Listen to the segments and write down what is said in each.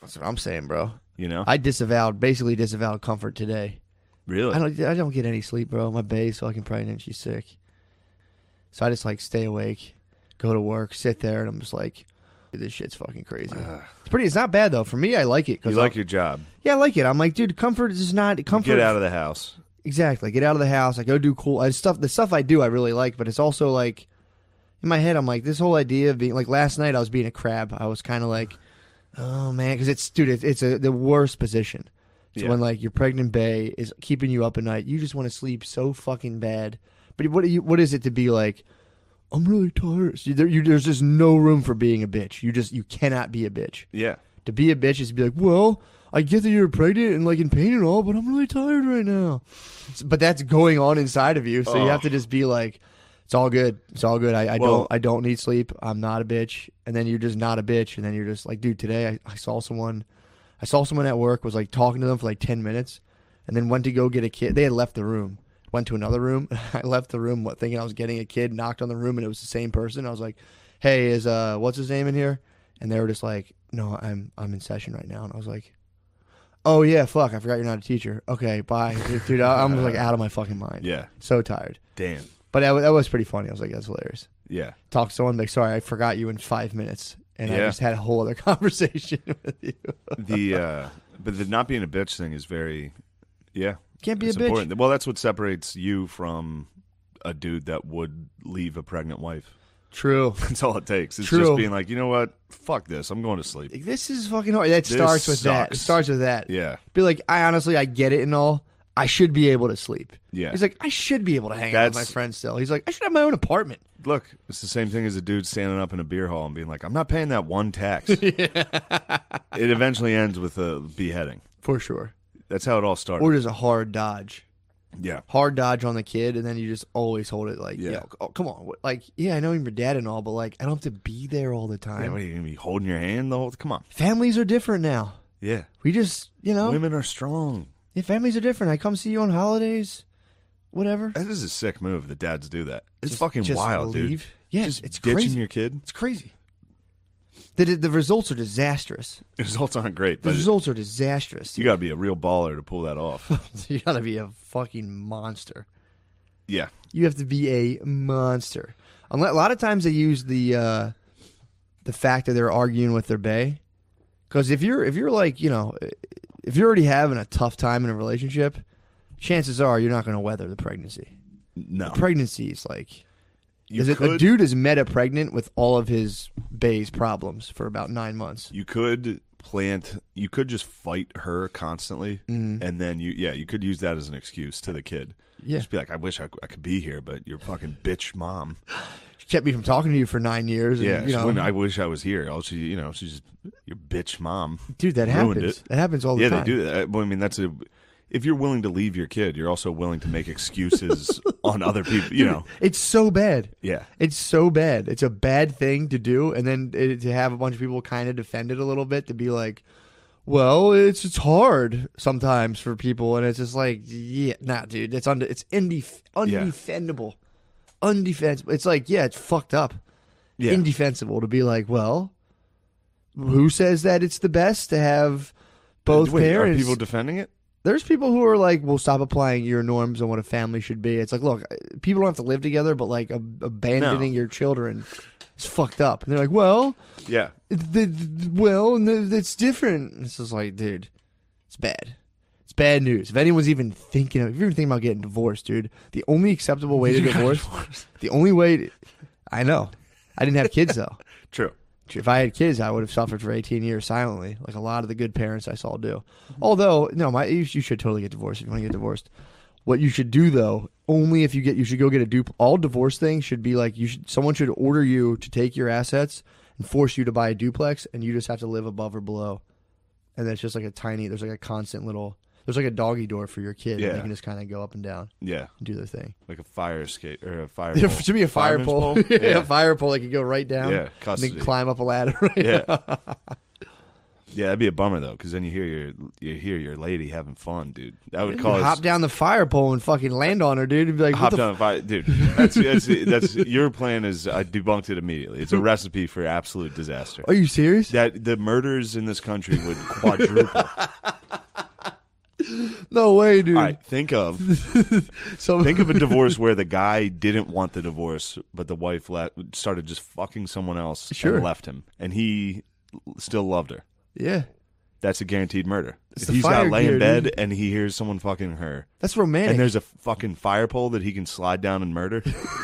That's what I'm saying, bro. You know? I basically disavowed comfort today. Really? I don't get any sleep, bro. My bae's fucking pregnant. She's sick. So I just like stay awake, go to work, sit there, and I'm just like, this shit's fucking crazy. It's not bad though. For me, I like it. You like your job. Yeah, I like it. I'm like, dude, comfort is not comfort. Get out of the house. Exactly. Get out of the house. I go do cool stuff. The stuff I do, I really like, but it's also like, in my head, I'm like, this whole idea of being like, last night I was being a crab. I was kind of like, oh man, because it's the worst position. So when like your pregnant bae is keeping you up at night, you just want to sleep so fucking bad. But what is it to be like, I'm really tired. So there's just no room for being a bitch. You cannot be a bitch. Yeah. To be a bitch is to be like, well, I get that you're pregnant and like in pain and all, but I'm really tired right now. But that's going on inside of you, so you have to just be like, it's all good. It's all good. I don't need sleep. I'm not a bitch. And then you're just not a bitch. And then you're just like, dude, today I saw someone at work, was like talking to them for like 10 minutes, and then went to go get a kid. They had left the room, went to another room. I left the room thinking I was getting a kid, knocked on the room, and it was the same person. I was like, hey, is what's his name in here? And they were just like, no, I'm in session right now. And I was like, oh yeah, fuck, I forgot you're not a teacher. Okay, bye. Dude, I'm like out of my fucking mind. Yeah. So tired. Damn. But that was pretty funny. I was like, that's hilarious. Yeah. Talk to someone like, sorry, I forgot you in 5 minutes. And I just had a whole other conversation with you. But the not being a bitch thing is very, Can't be a bitch. Important. Well, that's what separates you from a dude that would leave a pregnant wife. True. That's all it takes. It's True. just being like, you know what? Fuck this. I'm going to sleep. This is fucking hard. That starts with that. It starts with that. Yeah. Be like, I get it and all. I should be able to sleep. Yeah. He's like, I should be able to hang out with my friends still. He's like, I should have my own apartment. Look, it's the same thing as a dude standing up in a beer hall and being like, I'm not paying that one tax. It eventually ends with a beheading. For sure. That's how it all started. Or just a hard dodge. Yeah. Hard dodge on the kid, and then you just always hold it like, oh, come on. Like, I know you're your dad and all, but like, I don't have to be there all the time. Yeah, what are you going to be holding your hand the whole Come on. Families are different now. Yeah. We just, Women are strong. Yeah, families are different. I come see you on holidays, whatever. That is a sick move. The dads do that. It's fucking wild, leave. dude. Yeah, just it's ditching crazy. your kid. It's crazy. The results are disastrous. The results aren't great. The results are disastrous. You got to be a real baller to pull that off. You got to be a fucking monster. Yeah. You have to be a monster. A lot of times they use the fact that they're arguing with their bae, because if you're like, if you're already having a tough time in a relationship, chances are you're not going to weather the pregnancy. No. The pregnancy is like, a dude is meta pregnant with all of his bae's problems for about 9 months. You could just fight her constantly, and then you could use that as an excuse to the kid. Yeah. Just be like, I wish I could be here, but your fucking bitch mom. She kept me from talking to you for 9 years. And, Yeah, I wish I was here. She's just your bitch mom. Dude, that happens. That happens all the time. Yeah, they do that. Well, I mean, if you're willing to leave your kid, you're also willing to make excuses on other people, Dude, it's so bad. Yeah. It's so bad. It's a bad thing to do, and then to have a bunch of people kind of defend it a little bit, to be like, well, it's hard sometimes for people, and it's just like, dude, it's undefendable. Undefensible. It's like, it's fucked up. Yeah. Indefensible to be like, well, who says that it's the best to have both parents? Are people defending it? There's people who are like, well, stop applying your norms on what a family should be. It's like, look, people don't have to live together, but like abandoning your children is fucked up. And they're like, well, yeah, it's different. It's just like, dude, it's bad. It's bad news. If anyone's even thinking about getting divorced, dude, the only acceptable way to divorce, the only way, I know. I didn't have kids though. True. If I had kids, I would have suffered for 18 years silently, like a lot of the good parents I saw do. Although, no, you should totally get divorced if you want to get divorced. What you should do, though, you should go get a dupe. All divorce things should be like, someone should order you to take your assets and force you to buy a duplex, and you just have to live above or below. And there's just like there's like a constant little, there's like a doggy door for your kid. Yeah. And they can just kind of go up and down. Yeah. And do their thing. Like a fire escape or a fire pole. To be a fire pole. A fire pole that could go right down. Yeah, and then climb up a ladder. Yeah. Yeah, that'd be a bummer though, because then you hear your lady having fun, dude. That would cause Hop down the fire pole and fucking land on her, dude. You'd be like, hop down the fire, dude. That's your plan is I debunked it immediately. It's a recipe for absolute disaster. Are you serious? That the murders in this country would quadruple. No way, dude. All right, think of a divorce where the guy didn't want the divorce, but the wife started just fucking someone else Sure. and left him, and he still loved her. Yeah. That's a guaranteed murder. It's If the he's got fire to lay in gear, bed dude. and he hears someone fucking her, That's romantic. and there's a fucking fire pole that he can slide down and murder.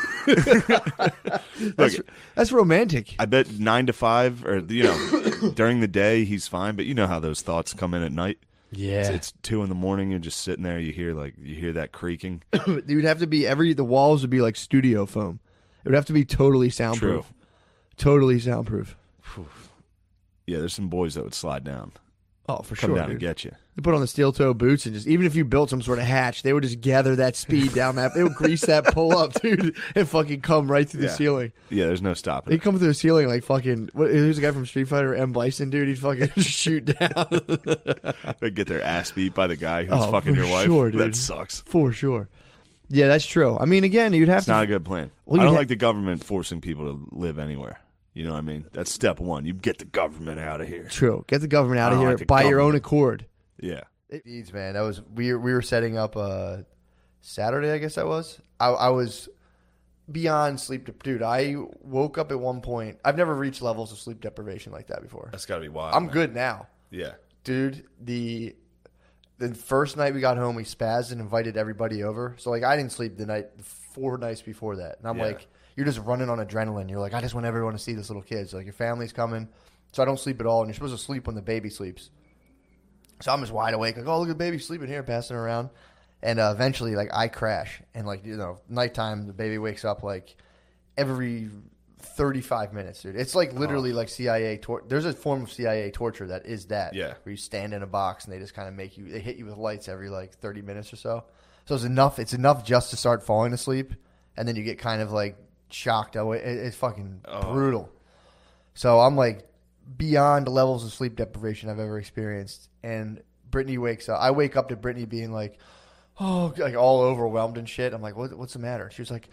That's romantic. I bet 9 to 5, or during the day he's fine, but you know how those thoughts come in at night. Yeah. It's 2 a.m. You're just sitting there. You hear that creaking. It would have to be the walls would be like studio foam. It would have to be totally soundproof. True. Totally soundproof. Yeah, there's some boys that would slide down, Oh, for come sure. down Dude. and get you. They put on the steel toe boots and just even if you built some sort of hatch, they would just gather that speed down that. They would grease that pull up, dude, and fucking come right through the ceiling. Yeah, there's no stopping. They'd come through the ceiling like fucking. Who's the guy from Street Fighter? M. Bison, dude. He'd fucking shoot down. They get their ass beat by the guy who's fucking for your wife. sure, dude. That sucks. For sure. Yeah, that's true. I mean, again, you'd have It's to. not a good plan. Well, I don't you'd like the government forcing people to live anywhere. You know what I mean? That's step one. You get the government out of here. True. Get the government out I of don't here like the by your own government. accord. Yeah. Needs, man. That was we were setting up Saturday, I guess that was. I was beyond dude. I woke up at one point. I've never reached levels of sleep deprivation like that before. That's got to be wild. I'm man. good now, Yeah. dude. The first night we got home, we spazzed and invited everybody over. So like I didn't sleep the 4 nights before that, and I'm Yeah. like, you're just running on adrenaline. You're like, I just want everyone to see this little kid. So like your family's coming, so I don't sleep at all, and you're supposed to sleep when the baby sleeps. So I'm just wide awake, like, oh, look at baby sleeping here, passing around. And eventually, like, I crash. And, like, nighttime, the baby wakes up, like, every 35 minutes, dude. It's, like, literally like CIA there's a form of CIA torture that is that. Yeah. Where you stand in a box and they just kind of they hit you with lights every, like, 30 minutes or so. So it's enough just to start falling asleep. And then you get kind of, like, shocked. It's fucking brutal. So I'm, like, beyond the levels of sleep deprivation I've ever experienced. And Brittany wakes up. I wake up to Brittany being like, oh, like all overwhelmed and shit. I'm like, what's the matter? She was like,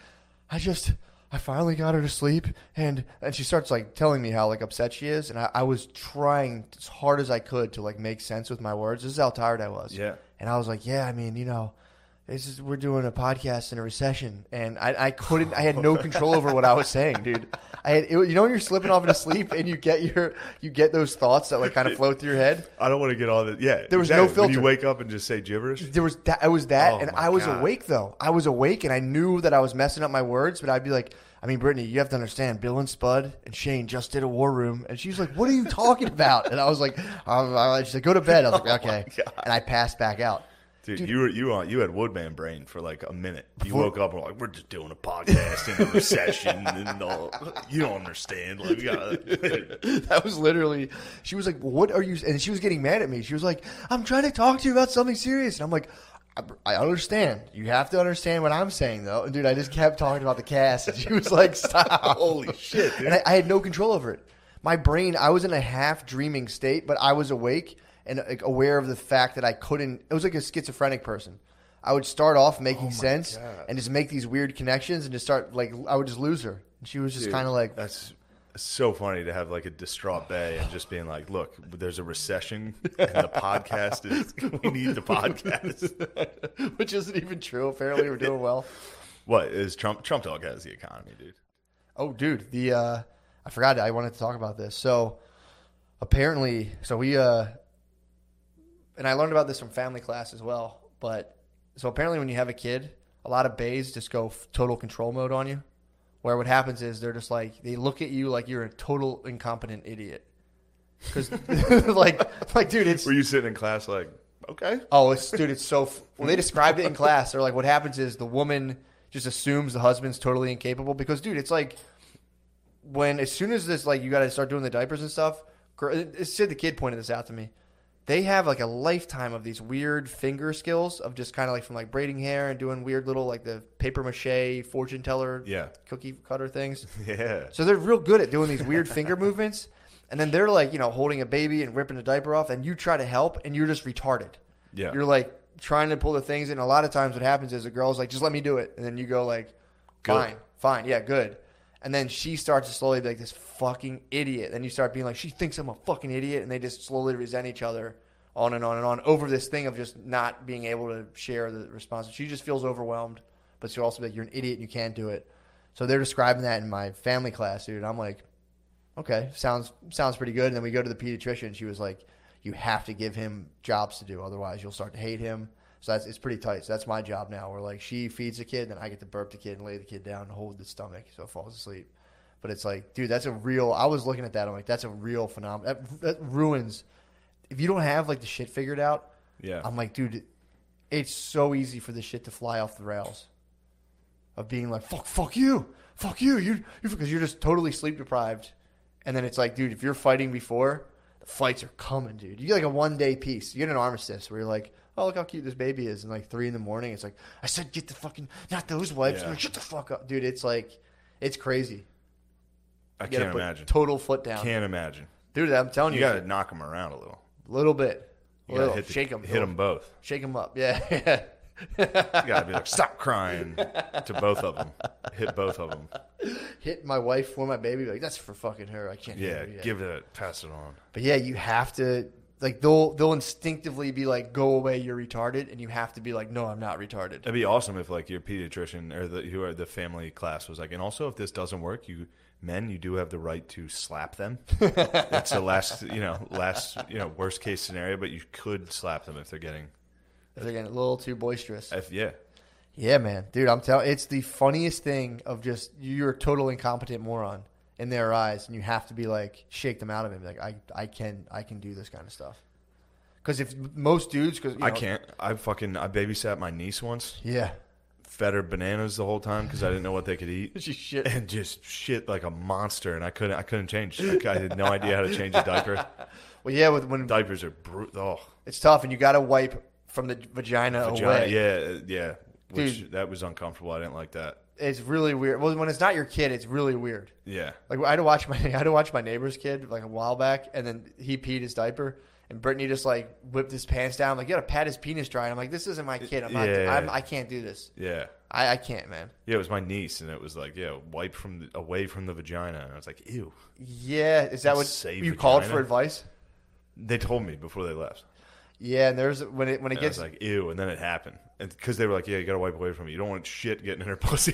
I finally got her to sleep. And she starts like telling me how like upset she is. And I was trying as hard as I could to like make sense with my words. This is how tired I was. Yeah. And I was like, yeah, I mean, we're doing a podcast in a recession, and I had no control over what I was saying, dude. When you're slipping off into sleep and you get those thoughts that like kind of float through your head. I don't want to get all that. Yeah. There was no When you filter. wake up and just say gibberish. There was that. Oh, and my I was God. awake though. I was awake, and I knew that I was messing up my words, but I'd be like, I mean, Brittany, you have to understand, Bill and Spud and Shane just did a war room. And she's like, what are you talking about? And I was like, she's like, go to bed. I was like, okay. And I passed back out. Dude, you had Woodman brain for like a minute. You woke up and were like, we're just doing a podcast in a recession and all. You don't understand. Like, we gotta... That was literally, she was like, what are you, and she was getting mad at me. She was like, I'm trying to talk to you about something serious. And I'm like, I understand. You have to understand what I'm saying, though. And, dude, I just kept talking about the cast. And she was like, stop. Holy shit, dude. And I had no control over it. My brain, I was in a half-dreaming state, but I was awake and like, aware of the fact that I couldn't. It was like a schizophrenic person. I would start off making sense and just make these weird connections and just start, like, I would just lose her. And she was just kind of like. That's so funny to have like a distraught bay and just being like, look, there's a recession and the podcast we need the podcast. Which isn't even true. Apparently we're doing well. What is Trump Dog has the economy, dude. Oh, dude, I forgot I wanted to talk about this. So apparently, we and I learned about this from family class as well. But so apparently, when you have a kid, a lot of bays just go total control mode on you. Where what happens is they're just like they look at you like you're a total incompetent idiot. Because like, dude, it's Were you sitting in class like, okay? oh, it's so. Well, they described it in class. They're like, what happens is the woman just assumes the husband's totally incapable because, dude, it's like as soon as this, like, you got to start doing the diapers and stuff. Sid the kid pointed this out to me. They have like a lifetime of these weird finger skills of just kind of like from like braiding hair and doing weird little like the paper mache fortune teller, Yeah. cookie cutter things. Yeah. So they're real good at doing these weird finger movements. And then they're like, holding a baby and ripping a diaper off, and you try to help, and you're just retarded. Yeah. You're like trying to pull the things in. A lot of times what happens is the girl's like, just let me do it. And then you go like, fine, yeah, good. And then she starts to slowly be like, this fucking idiot. Then you start being like, she thinks I'm a fucking idiot. And they just slowly resent each other on and on and on over this thing of just not being able to share the responsibility. She just feels overwhelmed, but she'll also be like, you're an idiot and you can't do it. So they're describing that in my family class, dude. I'm like, okay, sounds pretty good. And then we go to the pediatrician. She was like, you have to give him jobs to do. Otherwise, you'll start to hate him. So it's pretty tight. So that's my job now, where like she feeds the kid, then I get to burp the kid and lay the kid down and hold the stomach so it falls asleep. But it's like, dude, that's a real – I was looking at that. I'm like, that's a real phenomenon. That ruins – if you don't have like the shit figured out, Yeah. I'm like, dude, it's so easy for this shit to fly off the rails of being like, fuck you, you because you're just totally sleep deprived. And then it's like, dude, if you're fighting before, the fights are coming, dude. You get like a 1 day piece. You get an armistice where you're like, oh, look how cute this baby is. And like 3 a.m, it's like, I said, get the fucking, not those wipes. Yeah. Like, shut the fuck up. Dude, it's like, it's crazy. I You gotta can't put imagine. Total foot down. Can't imagine. Dude, I'm telling You you. got to knock them around a little. Little bit. You got Little. to Shake them. hit them both. Shake them up. Yeah. You got to be like, stop crying to both of them. Hit both of them. Hit my wife for my baby. Like, that's for fucking her. I can't Yeah, do it. give it, pass it on. But yeah, you have to, like, they'll instinctively be like, go away, you're retarded. And you have to be like, no, I'm not retarded. It'd be awesome if like your pediatrician or the family class was like, and also if this doesn't work, you do have the right to slap them. That's the last worst case scenario, but you could slap them if they're getting. They're getting a little too boisterous. Yeah. Yeah, man. Dude, I'm telling it's the funniest thing of just, you're a total incompetent moron in their eyes. And you have to be like, shake them out of it. Like, I can do this kind of stuff. Because if most dudes, I can't. I babysat my niece once. Yeah. Fed her bananas the whole time because I didn't know what they could eat. She shit. And just shit like a monster, and I couldn't change. I had no idea how to change a diaper. Well, yeah, when Diapers are brutal. Oh, it's tough, and you got to wipe from the vagina away. Yeah. Which Dude. that was uncomfortable. I didn't like that. It's really weird. Well, when it's not your kid, it's really weird. Yeah. Like, I had to watch my neighbor's kid like a while back, and then he peed his diaper, and Brittany just like whipped his pants down. I'm like, you gotta pat his penis dry. And I'm like, this isn't my kid. I'm not. Yeah. I can't do this. Yeah. I can't, man. Yeah, it was my niece, and it was like, wipe away from the vagina, and I was like, ew. Yeah, is that what Say you called vagina? for advice? They told me before they left. Yeah, and there's when it And gets I was like, ew, and then it happened, and because they were like, you got to wipe away from it. You don't want shit getting in her pussy.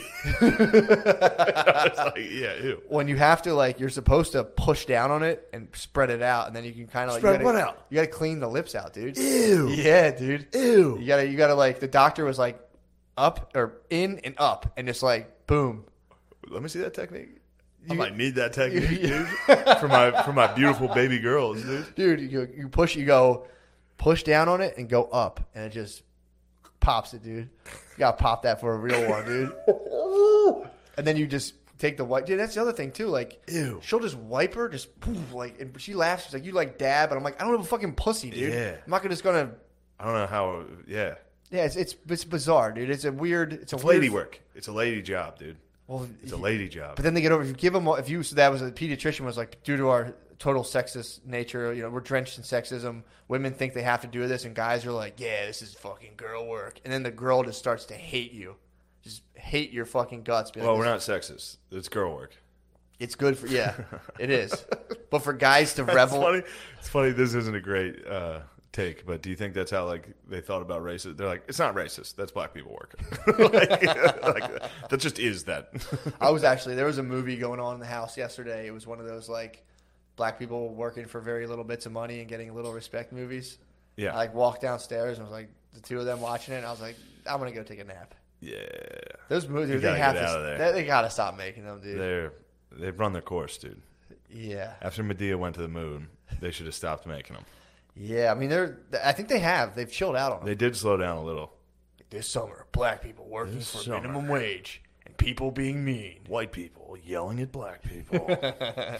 I was like, yeah, ew. when you have to, like, you're supposed to push down on it and spread it out, and then you can kind of like Spread what out? You got to clean the lips out, dude. Ew. Yeah, dude. Ew. You gotta like the doctor was like up or in and up and just like boom. Let me see that technique. I You- might need that technique, dude, for my beautiful baby girls, dude. Dude, you go push down on it and go up, and it just pops it, dude. You gotta pop that for a real one, dude. And then you just take the wipe. Dude, that's the other thing too. Like, Ew. she'll just wipe her, just poof, like, and she laughs. She's like, "You like dab?" And I'm like, "I don't have a fucking pussy, dude. Yeah. I'm not just gonna." I don't know how. Yeah, Yeah, it's bizarre, dude. It's it's weird lady work. It's a lady job, dude. Well, It's a lady job. But then they get over. If you give them, so that was a pediatrician was like, due to our total sexist nature, we're drenched in sexism. Women think they have to do this, and guys are like, yeah, this is fucking girl work. And then the girl just starts to hate you, just hate your fucking guts. Be like, Well, we're not sexist. It's girl work. It's good for it is. But for guys to revel, It's funny. This isn't a great take, but do you think that's how like they thought about racist? They're like, it's not racist. That's black people working. like, that just is that. there was a movie going on in the house yesterday. It was one of those like black people working for very little bits of money and getting little respect movies. Yeah. I like walked downstairs and was like the two of them watching it. And I was like, I'm gonna go take a nap. Yeah. Those movies, You dude, gotta they have get to. out of there. They gotta stop making them, dude. They've run their course, dude. Yeah, After Medea went to the moon, they should have stopped making them. yeah. I mean, I think they have. They've chilled out on them. They did slow down a little. This summer, black people working This for summer. minimum wage and people being mean. White people yelling at black people. The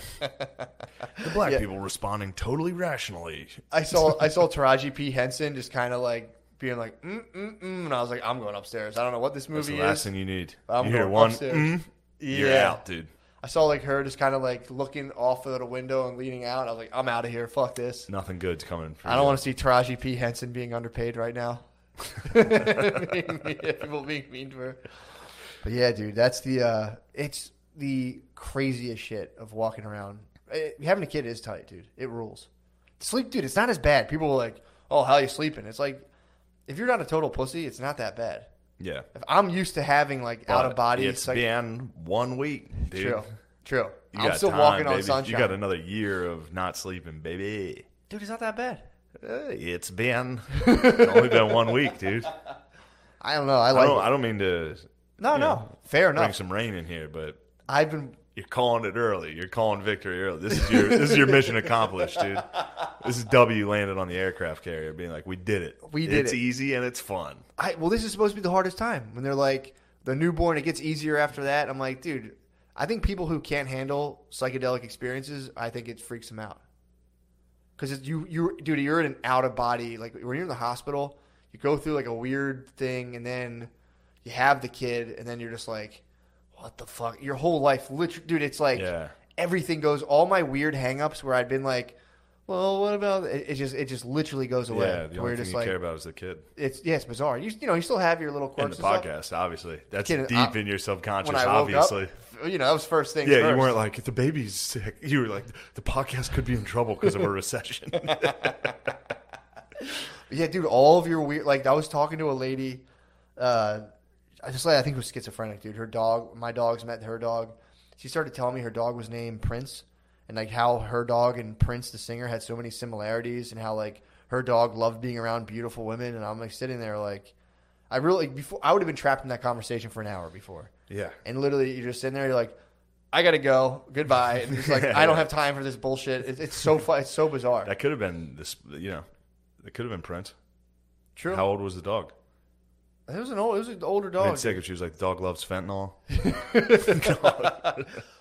black Yeah. people responding totally rationally. I saw Taraji P Henson just kind of like being like and I was like, I'm going upstairs. I don't know what this That's movie the last is. thing you need. I'm You hear going one, upstairs. you're Yeah. out, dude. I saw like her just kind of like looking off of the window and leaning out. I was like, I'm out of here. Fuck this. Nothing good's coming. I don't want to see Taraji P. Henson being underpaid right now. People being mean to her. But yeah, dude, that's it's the craziest shit of walking around. Having a kid is tight, dude. It rules. Sleep, dude, it's not as bad. People are like, oh, how you sleeping? It's like, if you're not a total pussy, it's not that bad. Yeah. If I'm used to having like out of body. It's been 1 week, dude. True. I'm still walking on sunshine. You got another year of not sleeping, baby. Dude, it's not that bad. It's only been 1 week, dude. I don't know. I don't mean to. No. Fair enough. Bring some rain in here, but you're calling it early. You're calling victory early. This is your mission accomplished, dude. This is W landed on the aircraft carrier, being like, we did it. It's easy and it's fun. Well, this is supposed to be the hardest time when they're like the newborn. It gets easier after that. I'm like, dude. I think people who can't handle psychedelic experiences, I think it freaks them out. Because you're in an out of body. Like when you're in the hospital, you go through like a weird thing, and then you have the kid, and then you're just like, what the fuck? Your whole life, literally, dude. It's like everything goes. All my weird hangups where I'd been like, well, what about it? It just literally goes away. Yeah, the only thing you care about is the kid. It's bizarre. You still have your little quirks. In the podcast, obviously, that's deep in your subconscious. Obviously, up, that was first thing. Yeah, you weren't like, if the baby's sick. You were like, the podcast could be in trouble because of a recession. Yeah, dude, all of your weird. Like, I was talking to a lady. I think it was schizophrenic, dude. My dogs met her dog. She started telling me her dog was named Prince. And like how her dog and Prince the singer had so many similarities, and how like her dog loved being around beautiful women, and I'm like sitting there like, I would have been trapped in that conversation for an hour before. Yeah. And literally you're just sitting there, you're like, I gotta go, goodbye. And it's like I don't have time for this bullshit. It's so fun. It's so bizarre. That could have been this. It could have been Prince. True. How old was the dog? It was an older dog. I'd be sick if she was like, the dog loves fentanyl.